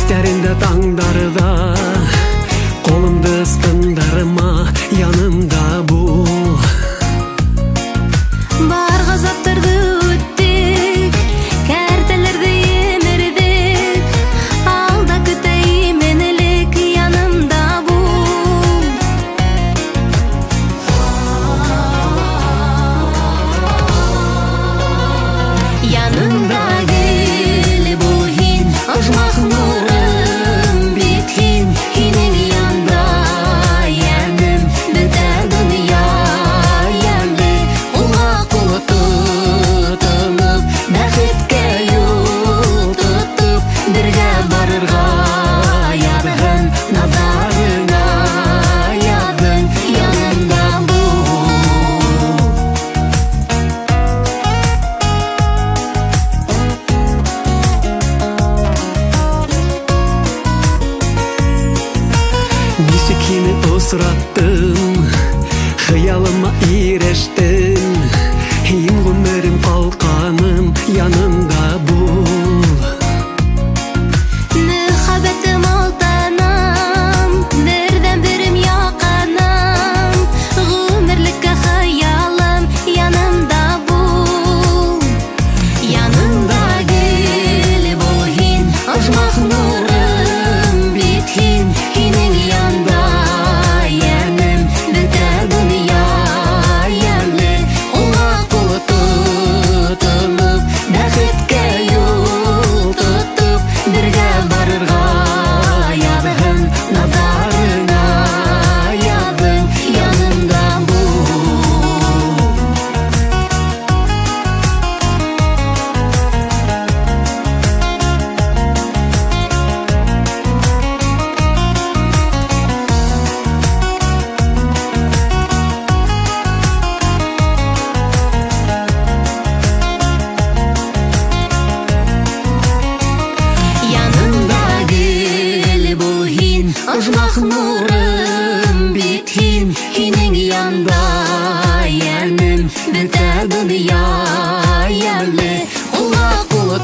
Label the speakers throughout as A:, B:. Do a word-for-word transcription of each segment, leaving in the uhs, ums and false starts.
A: Истеринде таңдарда колумду ыстындырма, янымда бул.
B: Бар газаптарды өттүк, кертелерди эмирдик, алда күтөйм мен элек, янымда бул. Янымда кел, бул хин, ожмак нурым битхин, хинин янда, яным бүтө дүйнө, янды кулга кулы тутунуп, бакытка юл тутуп, бирге барырга ядың, назарыңа ядың, янымда бул.
A: Ничек сени осураттым, хыялыма ирештин, ин гүмөрүм калканым, янымда бул.
B: Мөхәббәтем алтанам, бердән берем яканам, гомерлеккә хыялым, янымда бул. Янымда кел, бул хин, ожмак нурым битхин, хинин янда, яным бүтә дөнья, янды кулга кулы тутунуп, бакытка юл тутуп, бирге барырга ядың, назарыңа ядың, янымда бул. Янымда кел, бул хин, ожмак нурым битхин, хинин янда, яным бүтө дүйнө, янды кулга кулы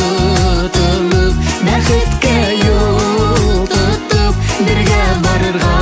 B: тутунуп, бакытка юл тутуп, бирге барырга